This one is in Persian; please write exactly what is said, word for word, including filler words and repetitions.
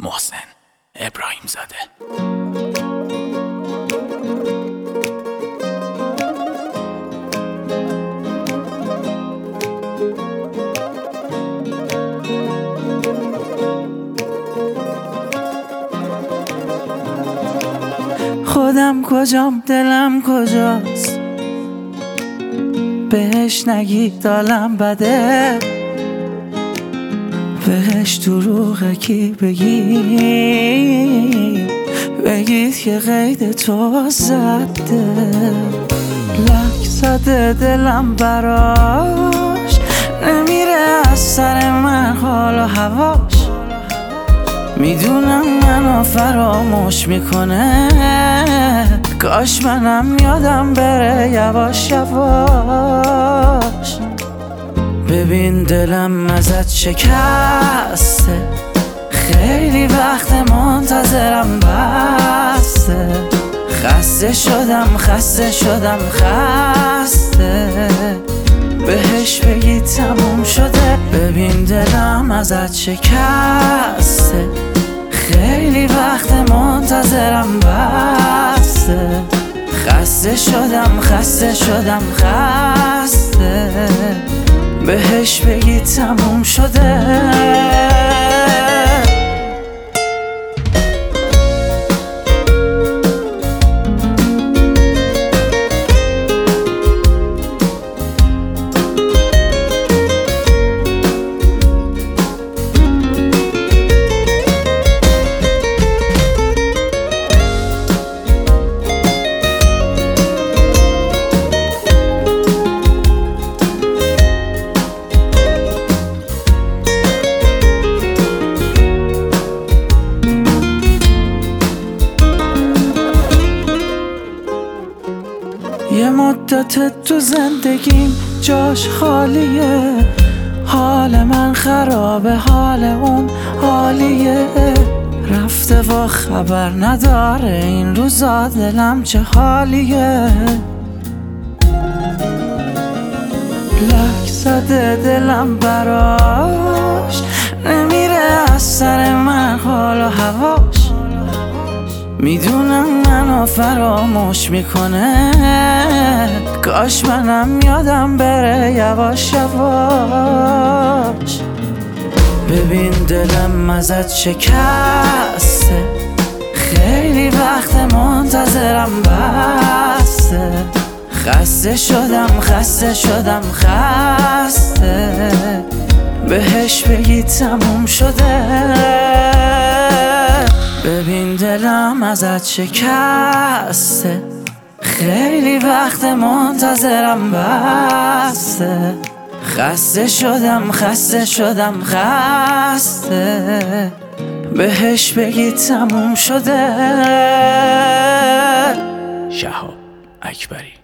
محسن ابراهیم زاده. خودم کجام دلم کجاست، بهش نگید دالم بده، بهش دروغه کی بگی، بگید که قید تو زده. لک زده دلم براش، نمیره از سر من حال و هواش، میدونم منو فراموش میکنه، کاش منم یادم بره یواش یواش. ببین دلم ازت شکسته، خیلی وقت منتظرم بسته، خسته شدم خسته شدم خسته، بهش بگی تموم شده. ببین دلم ازت شکسته، خیلی وقت منتظرم بسته، خسته شدم خسته شدم خسته، بهش بگی تموم شده. یه مدت تو زندگیم جاش خالیه، حال من خرابه حال اون عالیه، رفته و خبر نداره این روزا دلم چه حالیه. لک زده دلم براش، نمیره از سر من حال و هواش، میدونم منو فراموش میکنه، کاش منم یادم بره یواش یواش. ببین دلم ازت شکسته، خیلی وقت منتظرم بسته، خسته شدم خسته شدم خسته، بهش بگی تموم شده. ببین دلم ازت شکسته، خیلی وقت منتظرم بسته، خسته شدم خسته شدم خسته، بهش بگی تموم شده. شهاب اکبری.